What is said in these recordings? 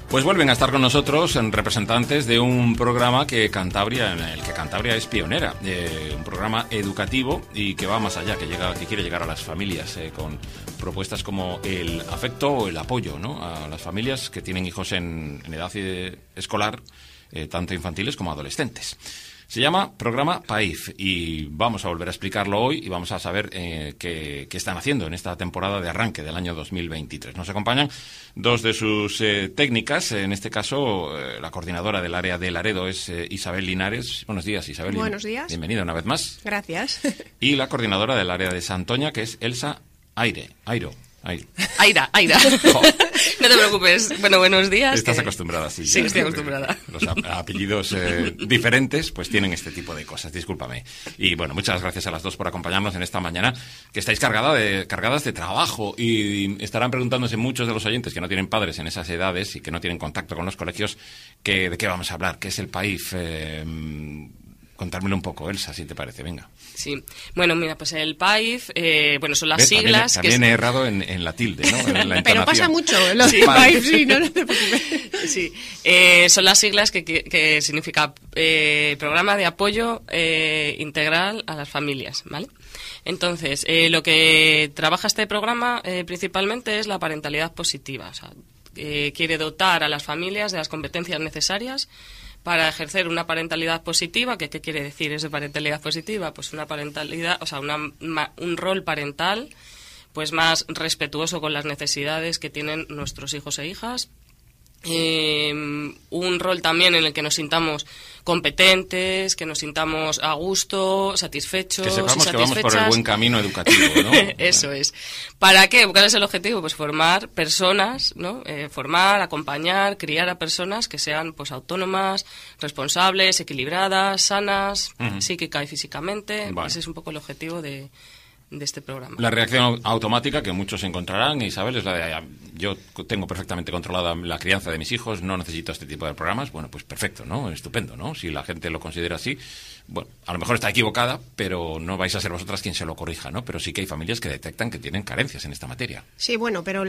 Pues vuelven a estar con nosotros representantes de un programa en el que Cantabria es pionera, un programa educativo y que va más allá, que quiere llegar a las familias con propuestas como el afecto o el apoyo, ¿no?, a las familias que tienen hijos en edad escolar, tanto infantiles como adolescentes. Se llama Programa PAIF y vamos a volver a explicarlo hoy y vamos a saber qué están haciendo en esta temporada de arranque del año 2023. Nos acompañan dos de sus técnicas, en este caso la coordinadora del área de Laredo es Isabel Linares. Buenos días, Isabel. Buenos días. Bienvenida una vez más. Gracias. Y la coordinadora del área de Santoña, que es Elsa Airo. Aira. No te preocupes. Bueno, buenos días. Estás acostumbrada, sí. Sí, estoy acostumbrada. Los apellidos diferentes pues tienen este tipo de cosas, discúlpame. Y bueno, muchas gracias a las dos por acompañarnos en esta mañana, que estáis cargadas de trabajo y estarán preguntándose muchos de los oyentes que no tienen padres en esas edades y que no tienen contacto con los colegios, de qué vamos a hablar, qué es el PAIF. Contármelo un poco, Elsa, si te parece, venga. Sí, bueno, mira, pues el PAIF, son las siglas... También he errado en la tilde, ¿no? En la pero pasa mucho, los PAIF, sí, no te preocupes. Sí, son las siglas que significa Programa de Apoyo Integral a las Familias, ¿vale? Entonces, lo que trabaja este programa principalmente es la parentalidad positiva, o sea, quiere dotar a las familias de las competencias necesarias para ejercer una parentalidad positiva. ¿Qué quiere decir eso de parentalidad positiva? Pues una parentalidad, o sea, un rol parental pues más respetuoso con las necesidades que tienen nuestros hijos e hijas. Un rol también en el que nos sintamos competentes, que nos sintamos a gusto, satisfechos, que sepamos y satisfechas. Que vamos por el buen camino educativo, ¿no? Eso es. ¿Para qué? ¿Cuál es el objetivo? Pues formar personas, ¿no? Formar, acompañar, criar a personas que sean pues autónomas, responsables, equilibradas, sanas, psíquica y físicamente. Vale. Ese es un poco el objetivo de este programa. La reacción automática que muchos encontrarán, Isabel, es la de yo tengo perfectamente controlada la crianza de mis hijos, no necesito este tipo de programas. Bueno, pues perfecto, ¿no? Estupendo, ¿no? Si la gente lo considera así, bueno, a lo mejor está equivocada, pero no vais a ser vosotras quien se lo corrija, ¿no? Pero sí que hay familias que detectan que tienen carencias en esta materia. Sí, bueno, pero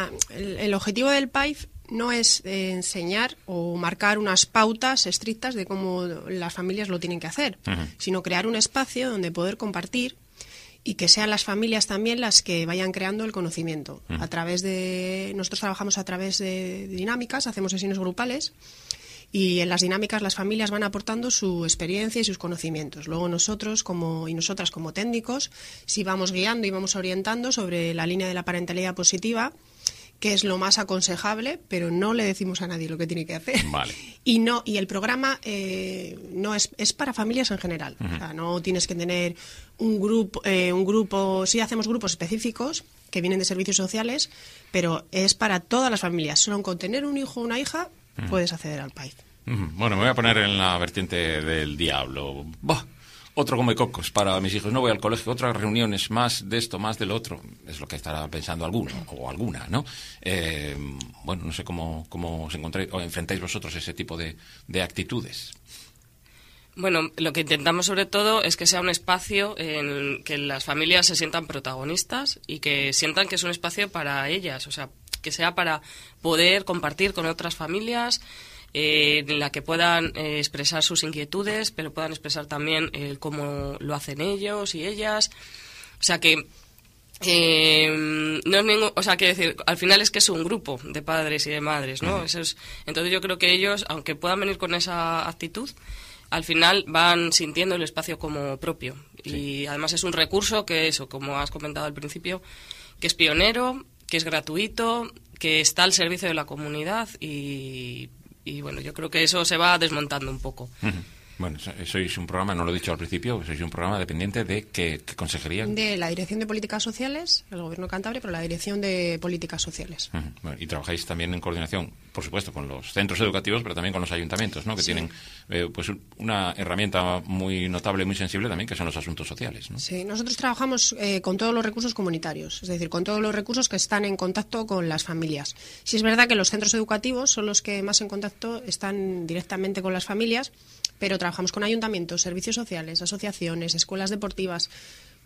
el objetivo del PAIF no es enseñar o marcar unas pautas estrictas de cómo las familias lo tienen que hacer, sino crear un espacio donde poder compartir y que sean las familias también las que vayan creando el conocimiento. Nosotros trabajamos a través de dinámicas, hacemos sesiones grupales y en las dinámicas las familias van aportando su experiencia y sus conocimientos. Luego nosotros y nosotras como técnicos sí vamos guiando y vamos orientando sobre la línea de la parentalidad positiva, que es lo más aconsejable, pero no le decimos a nadie lo que tiene que hacer. Vale. Y el programa no es para familias en general. O sea, no tienes que tener un grupo. Sí hacemos grupos específicos que vienen de servicios sociales, pero es para todas las familias. Solo con tener un hijo o una hija puedes acceder al PAIF. Bueno, me voy a poner en la vertiente del diablo. Otro come cocos para mis hijos. No voy al colegio, otras reuniones, más de esto, más del otro. Es lo que estará pensando alguno o alguna, ¿no? Bueno, no sé cómo os encontráis o enfrentáis vosotros ese tipo de actitudes. Bueno, lo que intentamos sobre todo es que sea un espacio en que las familias se sientan protagonistas y que sientan que es un espacio para ellas, o sea, que sea para poder compartir con otras familias, en la que puedan expresar sus inquietudes, pero puedan expresar también cómo lo hacen ellos y ellas. O sea que no es o sea, quiero decir, al final es que es un grupo de padres y de madres, ¿no? Entonces yo creo que ellos, aunque puedan venir con esa actitud, al final van sintiendo el espacio como propio. Sí. Y además es un recurso que eso, como has comentado al principio, que es pionero, que es gratuito, que está al servicio de la comunidad y bueno, yo creo que eso se va desmontando un poco. Bueno, sois un programa, no lo he dicho al principio, sois un programa dependiente de qué consejería. De la Dirección de Políticas Sociales, el Gobierno de Cantabria, pero la Dirección de Políticas Sociales. Bueno, y trabajáis también en coordinación, por supuesto, con los centros educativos, pero también con los ayuntamientos, ¿no? Que tienen pues una herramienta muy notable, muy sensible también, que son los asuntos sociales, ¿no? Sí, nosotros trabajamos con todos los recursos comunitarios, es decir, con todos los recursos que están en contacto con las familias. Sí es verdad que los centros educativos son los que más en contacto están directamente con las familias, pero trabajamos con ayuntamientos, servicios sociales, asociaciones, escuelas deportivas,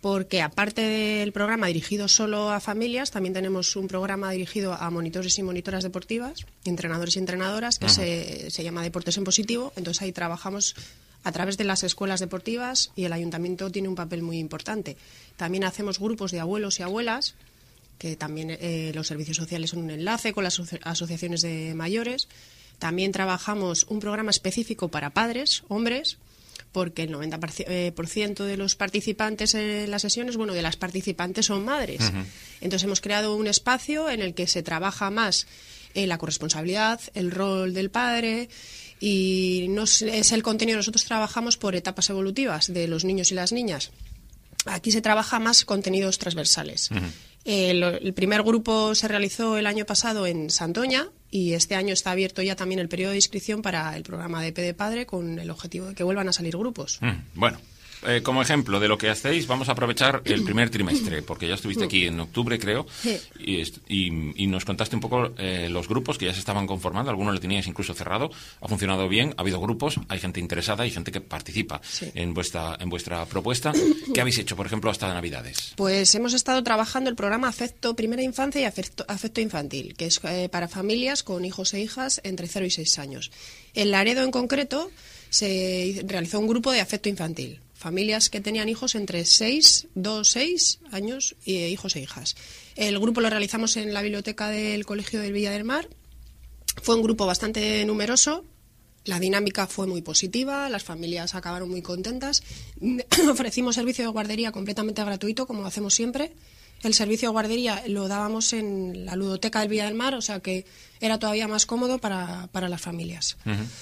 porque aparte del programa dirigido solo a familias, también tenemos un programa dirigido a monitores y monitoras deportivas, entrenadores y entrenadoras, que se llama Deportes en Positivo. Entonces ahí trabajamos a través de las escuelas deportivas y el ayuntamiento tiene un papel muy importante. También hacemos grupos de abuelos y abuelas, que también los servicios sociales son un enlace con las asociaciones de mayores. También trabajamos un programa específico para padres, hombres, porque el 90% de los participantes en las sesiones, de las participantes son madres. Entonces hemos creado un espacio en el que se trabaja más la corresponsabilidad, el rol del padre, y es el contenido. Nosotros trabajamos por etapas evolutivas de los niños y las niñas. Aquí se trabaja más contenidos transversales. El primer grupo se realizó el año pasado en Santoña y este año está abierto ya también el periodo de inscripción para el programa de EP de Padre, con el objetivo de que vuelvan a salir grupos. Bueno, como ejemplo de lo que hacéis, vamos a aprovechar el primer trimestre, porque ya estuviste aquí en octubre, creo, y nos contaste un poco los grupos que ya se estaban conformando. Algunos lo teníais incluso cerrado. Ha funcionado bien, ha habido grupos, hay gente interesada, hay gente que participa en vuestra propuesta. ¿Qué habéis hecho, por ejemplo, hasta Navidades? Pues hemos estado trabajando el programa Afecto Primera Infancia y Afecto Infantil, que es para familias con hijos e hijas entre 0 y 6 años. En Laredo, en concreto, se realizó un grupo de afecto infantil. Familias que tenían hijos entre 2, 6 años y hijos e hijas. El grupo lo realizamos en la biblioteca del Colegio del Villa del Mar. Fue un grupo bastante numeroso. La dinámica fue muy positiva, las familias acabaron muy contentas. Ofrecimos servicio de guardería completamente gratuito, como hacemos siempre. El servicio de guardería lo dábamos en la ludoteca del Villa del Mar, o sea que era todavía más cómodo para las familias.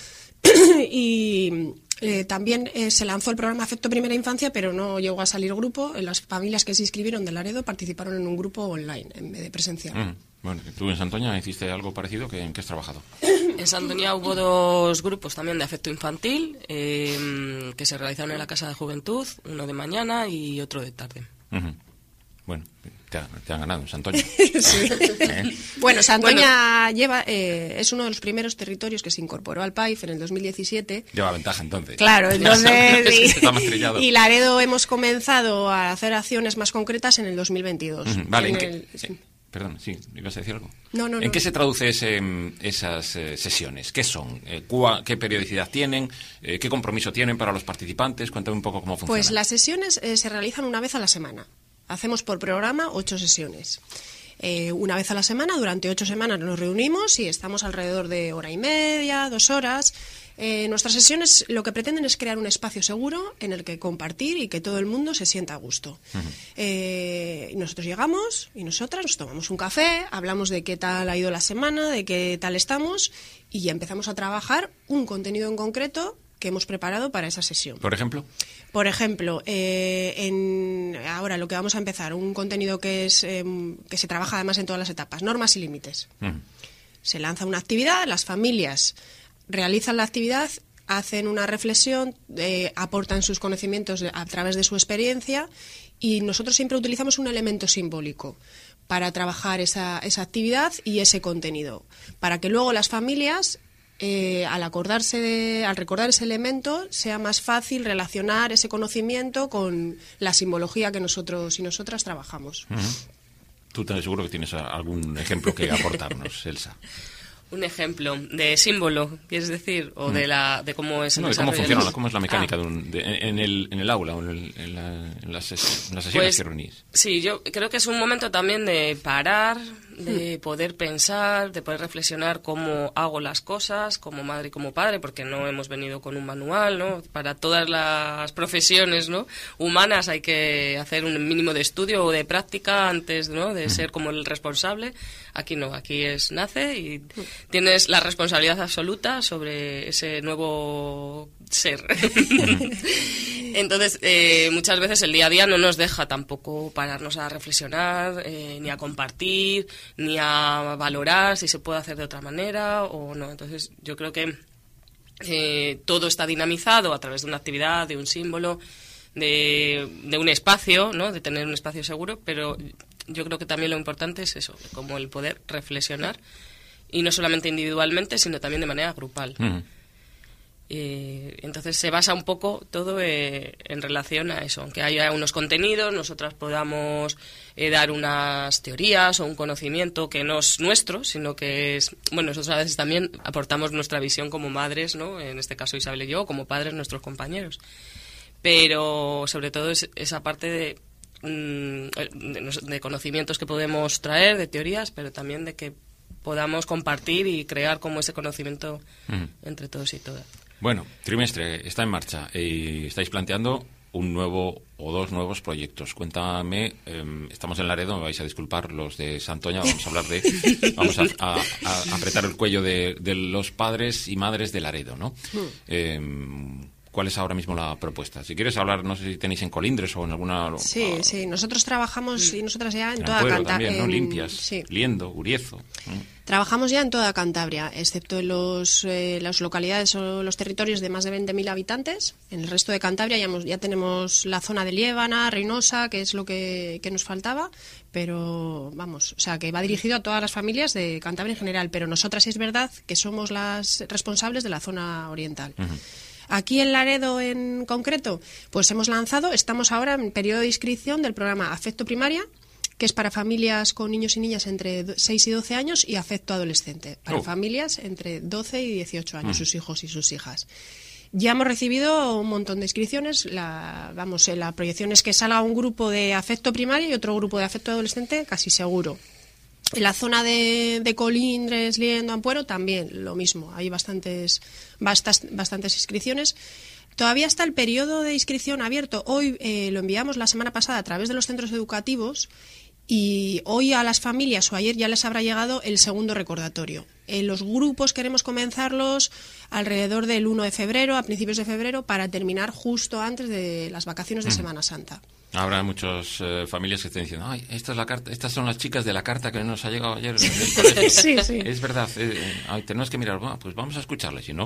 Y también se lanzó el programa Afecto Primera Infancia, pero no llegó a salir grupo. Las familias que se inscribieron de Laredo participaron en un grupo online en vez de presencial. Bueno, tú en Santoña hiciste algo parecido. ¿En qué has trabajado? En Santoña hubo 2 grupos también de afecto infantil que se realizaron en la Casa de Juventud, uno de mañana y otro de tarde. Bueno, te han ganado en Santoña. Sí. Bueno, Santoña es uno de los primeros territorios que se incorporó al PAIF en el 2017. Lleva ventaja entonces. Claro, entonces Está más trillado. Y Laredo hemos comenzado a hacer acciones más concretas en el 2022. Vale, perdón, sí, ¿ibas a decir algo? No. ¿En qué se traduce esas sesiones? ¿Qué son? ¿Qué periodicidad tienen? ¿Qué compromiso tienen para los participantes? Cuéntame un poco cómo funciona. Pues las sesiones se realizan una vez a la semana. Hacemos por programa 8 sesiones. Una vez a la semana, durante 8 semanas nos reunimos y estamos alrededor de 1h30, 2 horas. Nuestras sesiones lo que pretenden es crear un espacio seguro en el que compartir y que todo el mundo se sienta a gusto. Nosotros llegamos y nosotras nos tomamos un café, hablamos de qué tal ha ido la semana, de qué tal estamos y ya empezamos a trabajar un contenido en concreto que hemos preparado para esa sesión. ¿Por ejemplo? Por ejemplo, ahora lo que vamos a empezar, un contenido que se trabaja además en todas las etapas, normas y límites. Se lanza una actividad, las familias realizan la actividad, hacen una reflexión, aportan sus conocimientos a través de su experiencia y nosotros siempre utilizamos un elemento simbólico para trabajar esa actividad y ese contenido, para que luego las familias al recordar ese elemento sea más fácil relacionar ese conocimiento con la simbología que nosotros y nosotras trabajamos. Tú seguro que tienes algún ejemplo que aportarnos, Elsa. Un ejemplo de símbolo, ¿quieres decir? O de cómo es el ¿Cómo desarrollo funciona? ¿Cómo es la mecánica en el aula o en las sesiones que reunís? Sí, yo creo que es un momento también de parar, de poder pensar, de poder reflexionar cómo hago las cosas como madre y como padre, porque no hemos venido con un manual, ¿no? Para todas las profesiones, ¿no?, humanas hay que hacer un mínimo de estudio o de práctica antes, ¿no?, de ser como el responsable. Aquí no, aquí nace y tienes la responsabilidad absoluta sobre ese nuevo ser. Entonces, muchas veces el día a día no nos deja tampoco pararnos a reflexionar, ni a compartir, ni a valorar si se puede hacer de otra manera o no. Entonces, yo creo que todo está dinamizado a través de una actividad, de un símbolo, de un espacio, ¿no?, de tener un espacio seguro, pero yo creo que también lo importante es eso, como el poder reflexionar, y no solamente individualmente, sino también de manera grupal. Entonces se basa un poco todo en relación a eso, aunque haya unos contenidos, nosotras podamos dar unas teorías o un conocimiento que no es nuestro, sino que es, bueno, nosotros a veces también aportamos nuestra visión como madres, ¿no? En este caso Isabel y yo, como padres, nuestros compañeros. Pero sobre todo es esa parte de conocimientos que podemos traer, de teorías, pero también de que podamos compartir y crear como ese conocimiento entre todos y todas. Bueno, trimestre está en marcha y estáis planteando un nuevo o dos nuevos proyectos. Cuéntame, estamos en Laredo, me vais a disculpar los de Santoña, vamos a apretar el cuello de los padres y madres de Laredo, ¿no? ¿Cuál es ahora mismo la propuesta? Si quieres hablar, no sé si tenéis en Colindres o en alguna... Sí, nosotros trabajamos y nosotras ya en toda Cantabria. También, ¿no? Limpias, sí. Liendo, Uriezo. Trabajamos ya en toda Cantabria, excepto en las localidades o los territorios de más de 20.000 habitantes. En el resto de Cantabria ya tenemos la zona de Liébana, Reynosa, que es lo que nos faltaba, pero vamos, o sea, que va dirigido a todas las familias de Cantabria en general, pero nosotras es verdad que somos las responsables de la zona oriental. Aquí en Laredo en concreto, pues estamos ahora en periodo de inscripción del programa Afecto Primaria, que es para familias con niños y niñas entre 6 y 12 años, y Afecto Adolescente, para familias entre 12 y 18 años, sus hijos y sus hijas. Ya hemos recibido un montón de inscripciones. La proyección es que salga un grupo de Afecto Primaria y otro grupo de Afecto Adolescente, casi seguro. En la zona de Colindres, Liendo, Ampuero, también lo mismo. Hay bastantes inscripciones. Todavía está el periodo de inscripción abierto. Hoy lo enviamos la semana pasada a través de los centros educativos y hoy a las familias o ayer ya les habrá llegado el segundo recordatorio. Los grupos queremos comenzarlos alrededor del 1 de febrero, a principios de febrero, para terminar justo antes de las vacaciones de Semana Santa. Habrá muchas familias que estén diciendo, ay, estas son las chicas de la carta que nos ha llegado ayer en el colegio. Sí. Es verdad, tenemos que mirar, pues vamos a escucharles, y no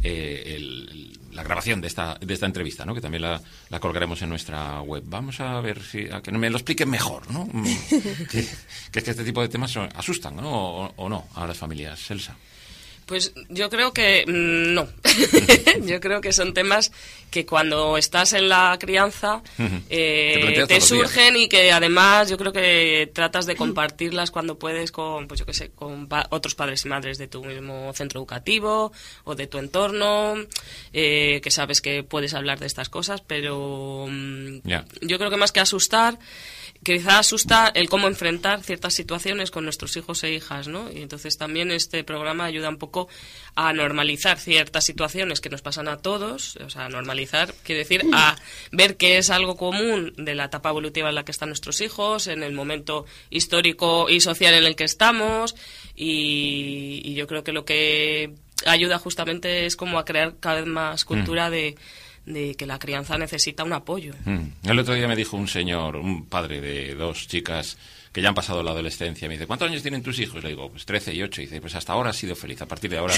la grabación de esta entrevista, ¿no? Que también la colgaremos en nuestra web. Vamos a ver a que me lo expliquen mejor, ¿no? que este tipo de temas asustan, ¿no? O no a las familias, Elsa. Pues yo creo que no. Yo creo que son temas que cuando estás en la crianza te surgen y que además yo creo que tratas de compartirlas cuando puedes con, pues yo qué sé, con otros padres y madres de tu mismo centro educativo o de tu entorno, que sabes que puedes hablar de estas cosas, pero yo creo que más que asustar, quizá asusta el cómo enfrentar ciertas situaciones con nuestros hijos e hijas, ¿no? Y entonces también este programa ayuda un poco a normalizar ciertas situaciones que nos pasan a todos. O sea, normalizar quiere decir a ver que es algo común de la etapa evolutiva en la que están nuestros hijos, en el momento histórico y social en el que estamos, y yo creo que lo que ayuda justamente es como a crear cada vez más cultura de que la crianza necesita un apoyo. El otro día me dijo un padre de dos chicas que ya han pasado la adolescencia, me dice, ¿cuántos años tienen tus hijos? Le digo, pues 13 y 8. Y dice, pues hasta ahora has sido feliz, a partir de ahora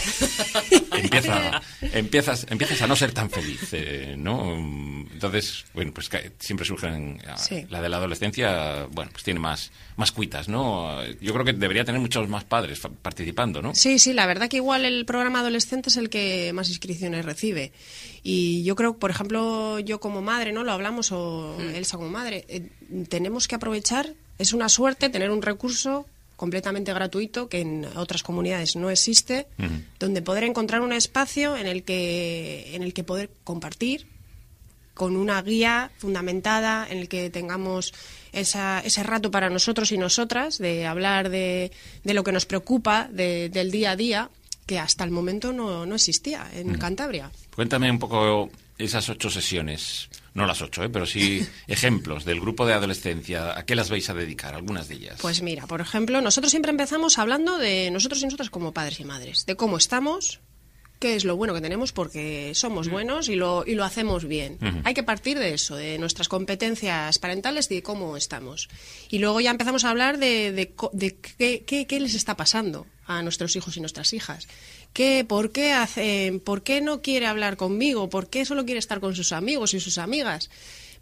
empiezas a no ser tan feliz, ¿no? Entonces, bueno, pues siempre surgen, la de la adolescencia, bueno, pues tiene más cuitas, ¿no? Yo creo que debería tener muchos más padres participando, ¿no? Sí, la verdad que igual el programa adolescente es el que más inscripciones recibe. Y yo creo, por ejemplo, yo como madre, ¿no? Lo hablamos, o Elsa como madre, tenemos que aprovechar, es una suerte tener un recurso completamente gratuito que en otras comunidades no existe, donde poder encontrar un espacio en el que poder compartir con una guía fundamentada, en el que tengamos ese rato para nosotros y nosotras de hablar de lo que nos preocupa del día a día, que hasta el momento no existía en Cantabria. Cuéntame un poco esas 8 sesiones, no las 8, pero sí ejemplos del grupo de adolescencia. ¿A qué las vais a dedicar? Algunas de ellas. Pues mira, por ejemplo, nosotros siempre empezamos hablando de nosotros y nosotras como padres y madres, de cómo estamos, qué es lo bueno que tenemos, porque somos buenos y lo hacemos bien. Hay que partir de eso, de nuestras competencias parentales y de cómo estamos. Y luego ya empezamos a hablar de qué les está pasando a nuestros hijos y nuestras hijas. ¿Por qué no quiere hablar conmigo? ¿Por qué solo quiere estar con sus amigos y sus amigas?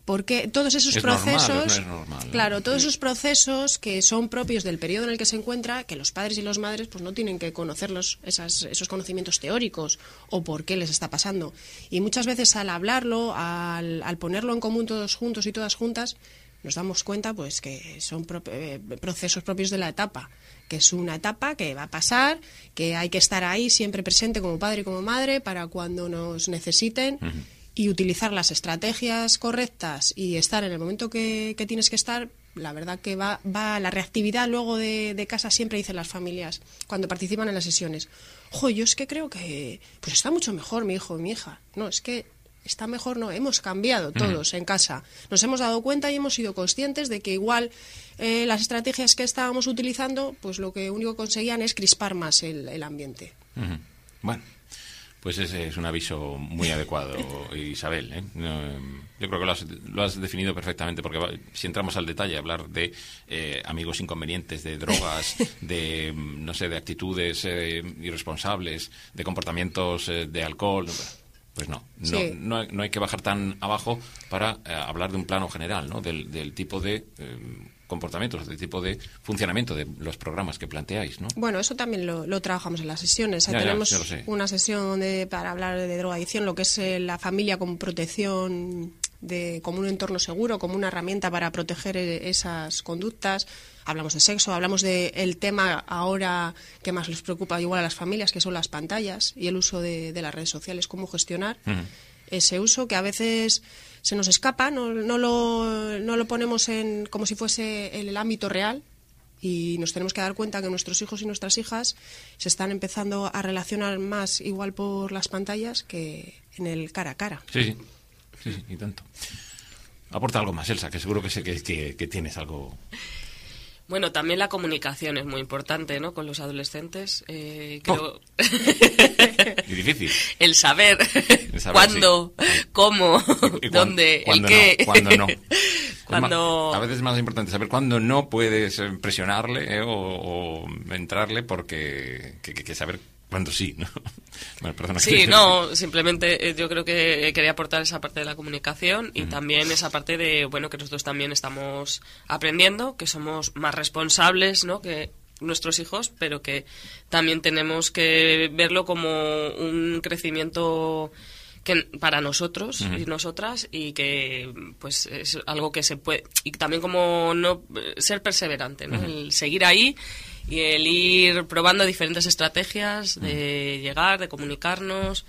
Porque todos esos es procesos, normal, no es normal, ¿no? claro, todos esos procesos que son propios del periodo en el que se encuentra, que los padres y las madres pues no tienen que conocerlos, esos conocimientos teóricos o por qué les está pasando. Y muchas veces al hablarlo, al ponerlo en común todos juntos y todas juntas, nos damos cuenta pues que son procesos propios de la etapa, que es una etapa que va a pasar, que hay que estar ahí siempre presente como padre y como madre para cuando nos necesiten. Y utilizar las estrategias correctas y estar en el momento que tienes que estar. La verdad que va la reactividad luego de casa, siempre dicen las familias cuando participan en las sesiones. Yo es que creo que pues está mucho mejor mi hijo y mi hija. No, es que está mejor, no, hemos cambiado todos en casa. Nos hemos dado cuenta y hemos sido conscientes de que igual las estrategias que estábamos utilizando, pues lo que único conseguían es crispar más el ambiente. Bueno. Pues ese es un aviso muy adecuado, Isabel, ¿eh? Yo creo que lo has definido perfectamente, porque si entramos al detalle, hablar de amigos inconvenientes, de drogas, de, no sé, de actitudes irresponsables, de comportamientos de alcohol, pues no hay que bajar tan abajo para hablar de un plano general, ¿no? Del tipo de comportamientos, del tipo de funcionamiento de los programas que planteáis, ¿no? Bueno, eso también lo trabajamos en las sesiones. Tenemos una sesión para hablar de drogadicción, lo que es la familia como protección, como un entorno seguro, como una herramienta para proteger esas conductas. Hablamos de sexo, hablamos del tema ahora que más les preocupa igual a las familias, que son las pantallas y el uso de las redes sociales, cómo gestionar ese uso que a veces se nos escapa, no lo ponemos como si fuese en el ámbito real, y nos tenemos que dar cuenta que nuestros hijos y nuestras hijas se están empezando a relacionar más igual por las pantallas que en el cara a cara. Sí, y tanto. Aporta algo más, Elsa, que seguro que sé que tienes algo. Bueno, también la comunicación es muy importante, ¿no? Con los adolescentes. Creo... Y difícil. El saber cuándo, sí. Cómo, dónde, el qué. Cuándo no. A veces es más importante saber cuándo no puedes presionarle o entrarle porque que saber cuándo sí, ¿no? Bueno, perdona. Sí, no, simplemente yo creo que quería aportar esa parte de la comunicación y también esa parte de, bueno, que nosotros también estamos aprendiendo, que somos más responsables, ¿no?, que nuestros hijos, pero que también tenemos que verlo como un crecimiento para nosotros y nosotras, y que pues es algo que se puede, y también como no ser perseverante, ¿no? El seguir ahí y el ir probando diferentes estrategias de llegar, de comunicarnos,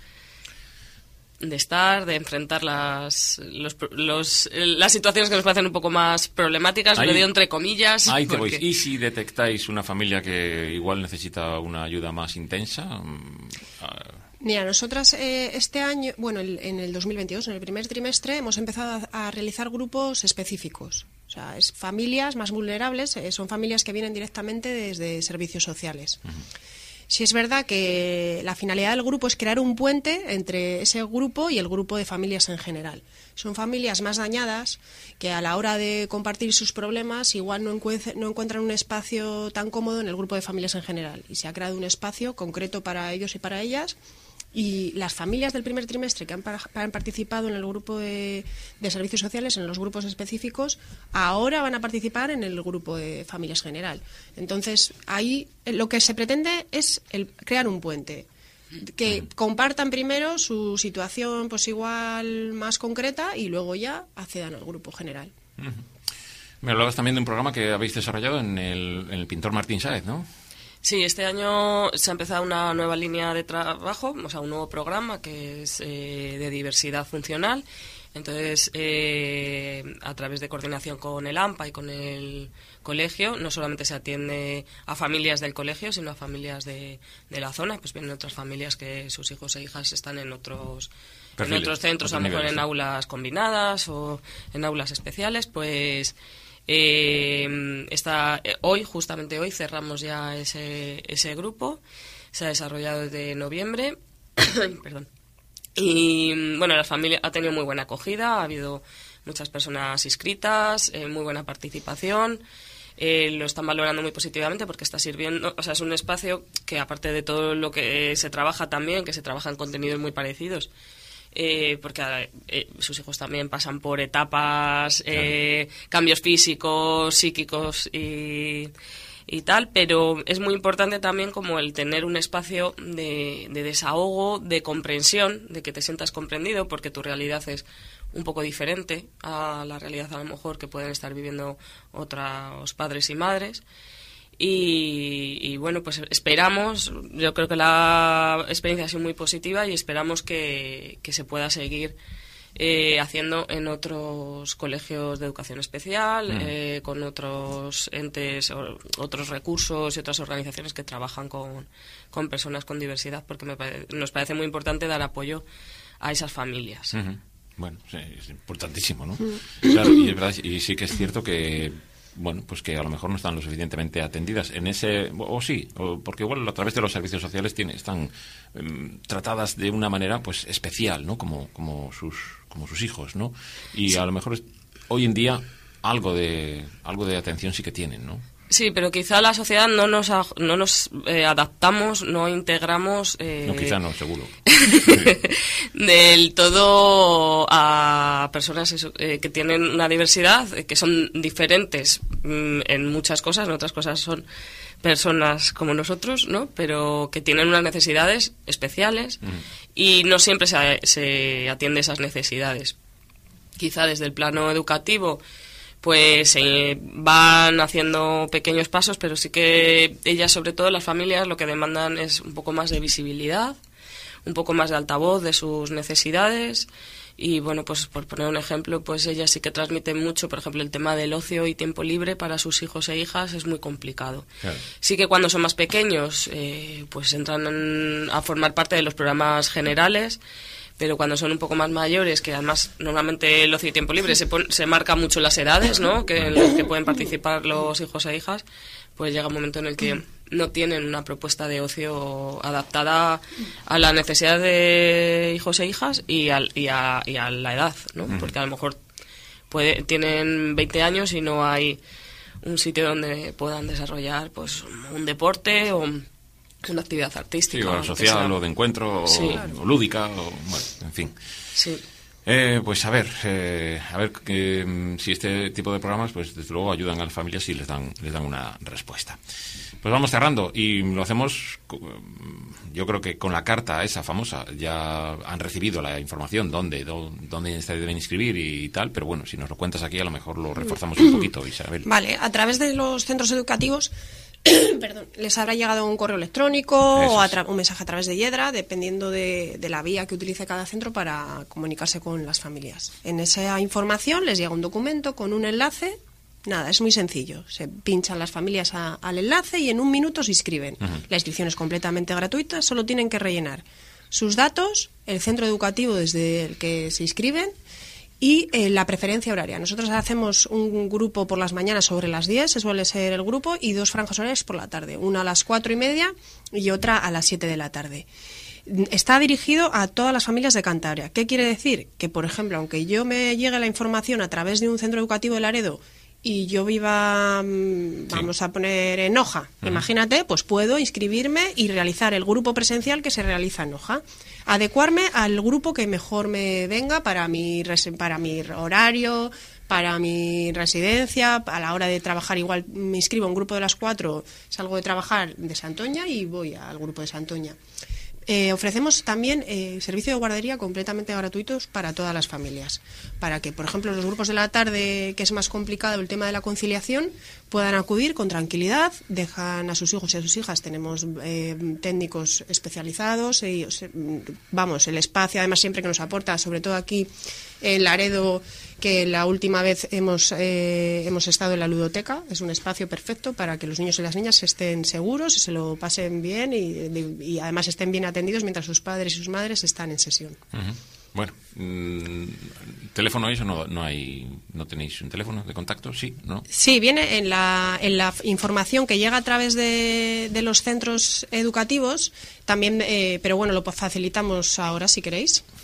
de estar, de enfrentar las situaciones que nos parecen un poco más problemáticas, lo digo entre comillas. Ahí te voy. ¿Y si detectáis una familia que igual necesita una ayuda más intensa? Mira, nosotras este año, bueno, en el 2022, en el primer trimestre, hemos empezado a realizar grupos específicos. O sea, es familias más vulnerables, son familias que vienen directamente desde servicios sociales. Sí es verdad que la finalidad del grupo es crear un puente entre ese grupo y el grupo de familias en general. Son familias más dañadas que a la hora de compartir sus problemas igual no encuentran un espacio tan cómodo en el grupo de familias en general. Y se ha creado un espacio concreto para ellos y para ellas. Y las familias del primer trimestre que han participado en el grupo de servicios sociales, en los grupos específicos, ahora van a participar en el grupo de familias general. Entonces, ahí lo que se pretende es crear un puente. Que compartan primero su situación pues igual más concreta y luego ya accedan al grupo general. Me hablabas también de un programa que habéis desarrollado en el Pintor Martín Sáez, ¿no? Sí, este año se ha empezado una nueva línea de trabajo, o sea, un nuevo programa que es de diversidad funcional. Entonces, a través de coordinación con el AMPA y con el colegio, no solamente se atiende a familias del colegio, sino a familias de la zona. Pues vienen otras familias que sus hijos e hijas están en otros centros, a lo mejor en aulas combinadas o en aulas especiales, pues... justamente hoy cerramos ya ese grupo. Se ha desarrollado desde noviembre perdón. Y bueno, la familia ha tenido muy buena acogida, ha habido muchas personas inscritas, muy buena participación. Lo están valorando muy positivamente porque está sirviendo, o sea, es un espacio que, aparte de todo lo que se trabaja también, que se trabajan contenidos muy parecidos, porque sus hijos también pasan por etapas, cambios físicos, psíquicos y tal, pero es muy importante también como el tener un espacio de desahogo, de comprensión, de que te sientas comprendido, porque tu realidad es un poco diferente a la realidad a lo mejor que pueden estar viviendo otros padres y madres. Y bueno, pues esperamos, yo creo que la experiencia ha sido muy positiva y esperamos que se pueda seguir haciendo en otros colegios de educación especial, con otros entes, otros recursos y otras organizaciones que trabajan con personas con diversidad, porque nos parece muy importante dar apoyo a esas familias. Bueno, sí, es importantísimo, ¿no? Claro, y es verdad, y sí que es cierto que, bueno, pues que a lo mejor no están lo suficientemente atendidas en ese, porque igual a través de los servicios sociales están tratadas de una manera pues especial, ¿no? Como sus hijos, ¿no? Y a lo mejor hoy en día algo de atención sí que tienen, ¿no? Sí, pero quizá la sociedad no nos adaptamos, no integramos... No, quizá no, seguro. del todo a personas que tienen una diversidad, que son diferentes en muchas cosas, en otras cosas son personas como nosotros, ¿no? Pero que tienen unas necesidades especiales y no siempre se atiende esas necesidades. Quizá desde el plano educativo pues van haciendo pequeños pasos, pero sí que ellas, sobre todo las familias, lo que demandan es un poco más de visibilidad, un poco más de altavoz de sus necesidades. Y bueno, pues por poner un ejemplo, pues ellas sí que transmiten mucho, por ejemplo, el tema del ocio y tiempo libre para sus hijos e hijas es muy complicado. Claro. Sí que cuando son más pequeños, pues entran a formar parte de los programas generales, pero cuando son un poco más mayores, que además normalmente el ocio y tiempo libre se marca mucho las edades, ¿no? En las que pueden participar los hijos e hijas, pues llega un momento en el que no tienen una propuesta de ocio adaptada a la necesidad de hijos e hijas y a la edad, ¿no? Porque a lo mejor tienen 20 años y no hay un sitio donde puedan desarrollar pues un deporte o una actividad artística. Sí, o social, o de encuentro, o lúdica, o bueno, en fin. Sí. Pues a ver si este tipo de programas, pues desde luego ayudan a las familias y les dan una respuesta. Pues vamos cerrando y lo hacemos, yo creo que con la carta esa famosa ya han recibido la información dónde se deben inscribir y tal, pero bueno, si nos lo cuentas aquí a lo mejor lo reforzamos un poquito, Isabel. Vale, a través de los centros educativos perdón, les habrá llegado un correo electrónico o un mensaje a través de Yedra, dependiendo de la vía que utilice cada centro para comunicarse con las familias. En esa información les llega un documento con un enlace. Nada, es muy sencillo. Se pinchan las familias al enlace y en un minuto se inscriben. La inscripción es completamente gratuita, solo tienen que rellenar sus datos, el centro educativo desde el que se inscriben y la preferencia horaria. Nosotros hacemos un grupo por las mañanas sobre las 10, se suele ser el grupo, y 2 franjas horarias por la tarde, una a las 4:30 y otra a las 7 de la tarde. Está dirigido a todas las familias de Cantabria. ¿Qué quiere decir? Que, por ejemplo, aunque yo me llegue la información a través de un centro educativo de Laredo y yo viva, vamos a poner en Noja, imagínate, pues puedo inscribirme y realizar el grupo presencial que se realiza en Noja. Adecuarme al grupo que mejor me venga para mi horario, para mi residencia. A la hora de trabajar igual me inscribo a un grupo de las 4, salgo de trabajar de Santoña y voy al grupo de Santoña. Ofrecemos también servicio de guardería completamente gratuitos para todas las familias, para que, por ejemplo, los grupos de la tarde, que es más complicado el tema de la conciliación, puedan acudir con tranquilidad, dejan a sus hijos y a sus hijas. Tenemos técnicos especializados, el espacio, además, siempre que nos aporta, sobre todo aquí en Laredo, que la última vez hemos estado en la ludoteca. Es un espacio perfecto para que los niños y las niñas estén seguros, se lo pasen bien y además estén bien atendidos mientras sus padres y sus madres están en sesión. Bueno, ¿teléfono eso no tenéis un teléfono de contacto? Sí, ¿no? Sí, viene en la información que llega a través de los centros educativos también, pero bueno, lo facilitamos ahora si queréis.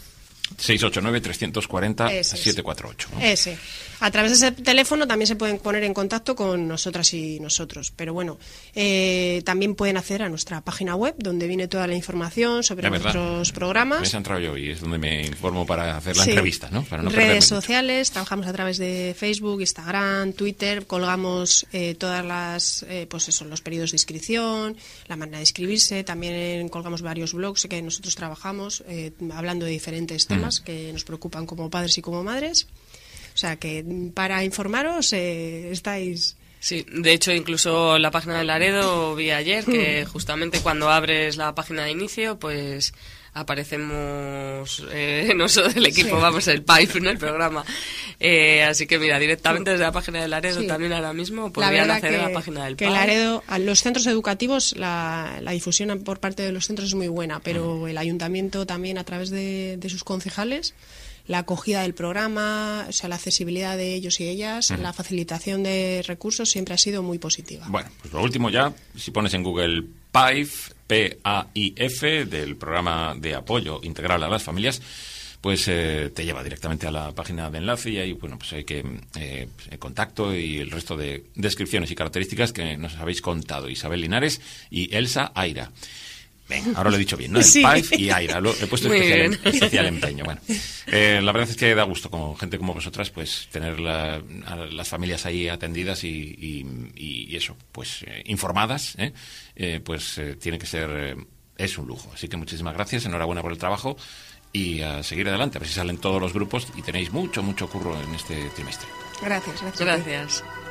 689-340-748. ¿no? Ese. A través de ese teléfono también se pueden poner en contacto con nosotras y nosotros. Pero bueno, también pueden acceder a nuestra página web, donde viene toda la información sobre nuestros programas. Me he entrado yo y es donde me informo para hacer la entrevista, ¿no? Para no redes sociales, trabajamos a través de Facebook, Instagram, Twitter, colgamos todas las, los periodos de inscripción, la manera de inscribirse, también colgamos varios blogs que nosotros trabajamos hablando de diferentes temas que nos preocupan como padres y como madres. O sea que para informaros estáis... Sí, de hecho incluso la página de Laredo vi ayer que justamente cuando abres la página de inicio pues aparecemos nosotros del equipo, vamos, el PAIF, ¿no? El programa. Así que mira, directamente desde la página de Laredo también ahora mismo podrían acceder a la página del PAIF. Que Laredo, a los centros educativos, la difusión por parte de los centros es muy buena, pero el ayuntamiento también a través de sus concejales, la acogida del programa, o sea, la accesibilidad de ellos y ellas, la facilitación de recursos siempre ha sido muy positiva. Bueno, pues lo último ya, si pones en Google PAIF, P-A-I-F, del programa de apoyo integral a las familias, pues te lleva directamente a la página de enlace y ahí, bueno, pues hay que contacto y el resto de descripciones y características que nos habéis contado Isabel Linares y Elsa Aira. Venga, ahora lo he dicho bien, ¿no? El PAIF y Aira, he puesto especial empeño. Bueno, la verdad es que da gusto, como gente como vosotras, pues tener a las familias ahí atendidas y eso, pues informadas, pues tiene que ser, es un lujo. Así que muchísimas gracias, enhorabuena por el trabajo y a seguir adelante, a ver si salen todos los grupos y tenéis mucho curro en este trimestre. Gracias. Gracias.